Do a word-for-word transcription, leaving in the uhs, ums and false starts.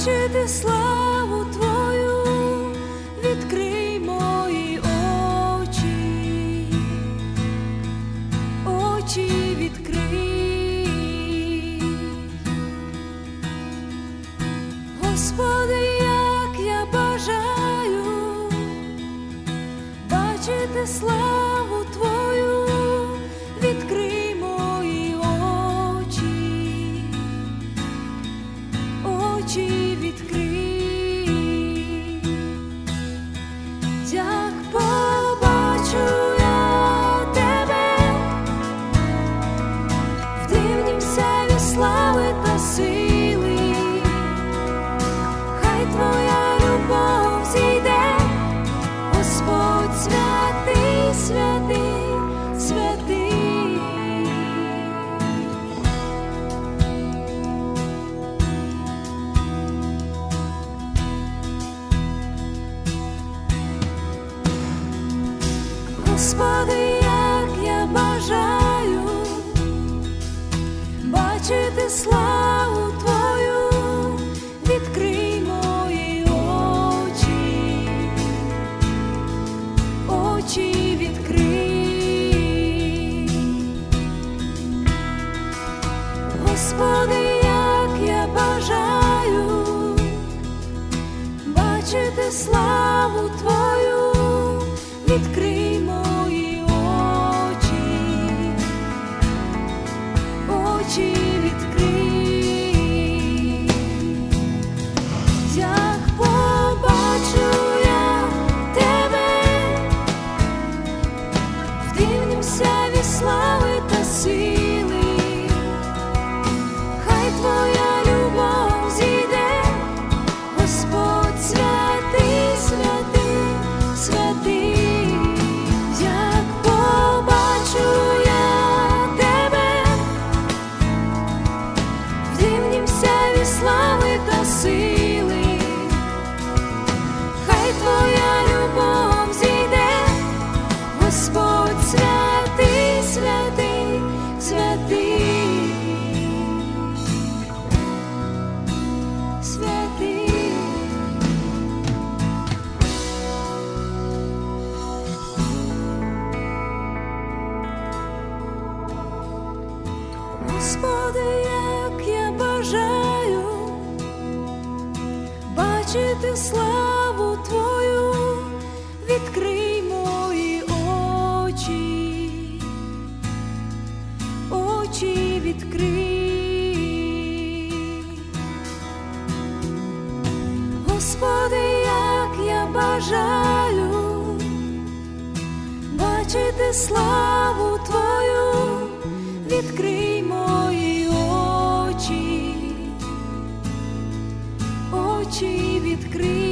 бачити славу Твою, відкрий мої очі, очі відкрий. Господи, як я бажаю бачити славу Твою, відкрий мої очі, очі відкрий. Як побачу я Тебе в дивнім сяйві слави та сили, хай Твоя любов зійде, Господь святий, святий, святий. Господи, як я бажаю бачити славу Твою, відкрий мої очі, очі відкрий. Господи, як я бажаю бачити славу Твою, відкрий мої очі, очі відкрий. Як побачу я Тебе в дивнім сяйві слави та сили, хай Твоя любов зійде, Господь святий, святий, святий. Як побачу я Тебе в дивнім сяйві слави та сили, хай Твоя любов зійде, Господь святий, святий, святий, святий. Господи, як я бажаю бачити славу Твою, відкрий мої очі, очі відкрий. Господи, як я бажаю бачити славу Твою, відкрий мої очі, очі відкрий.